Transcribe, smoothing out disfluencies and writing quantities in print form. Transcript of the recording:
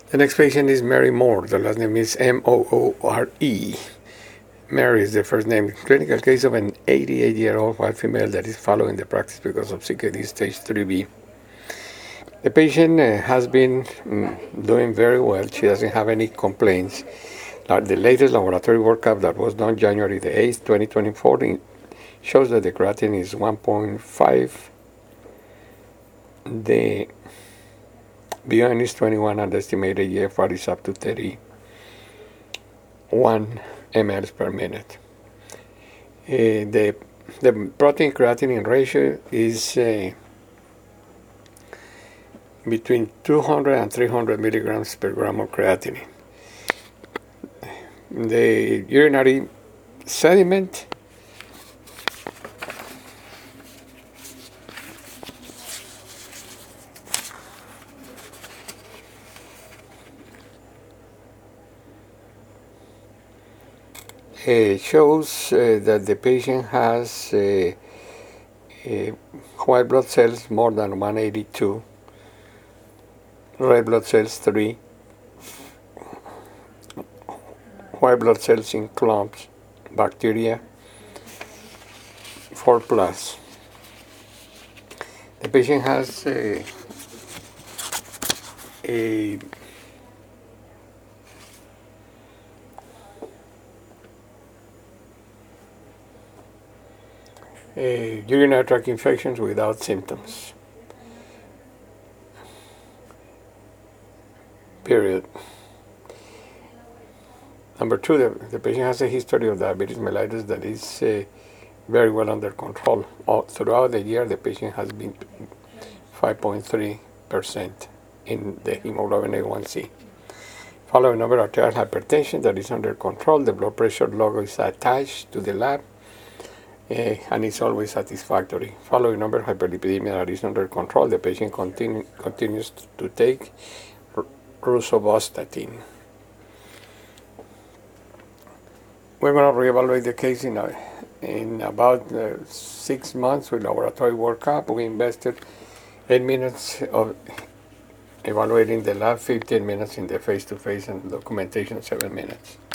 The next patient is Mary Moore. The last name is Moore. Mary is the first name. Clinical case of an 88-year-old white female that is following the practice because of CKD stage 3B. The patient has been doing very well. She doesn't have any complaints. The latest laboratory workup that was done January the 8th, 2024, shows that the creatinine is 1.5. The BUN is 21 and the estimated GFR is up to 31 mL per minute. The protein creatinine ratio is between 200 and 300 milligrams per gram of creatinine. The urinary sediment shows that the patient has white blood cells more than 182, red blood cells 3, white blood cells in clumps, bacteria 4 plus. The patient has a urinary tract infections without symptoms. Period. Number 2, the patient has a history of diabetes mellitus that is very well under control. Throughout the year, the patient has been 5.3% in the hemoglobin A1C. Following number, arterial hypertension that is under control. The blood pressure log is attached to the lab and it's always satisfactory. Following number, hyperlipidemia that is under control. The patient continues to take rosuvastatin. We're going to reevaluate the case in about 6 months with laboratory workup. We invested 8 minutes of evaluating the lab, 15 minutes in the face-to-face, and documentation 7 minutes.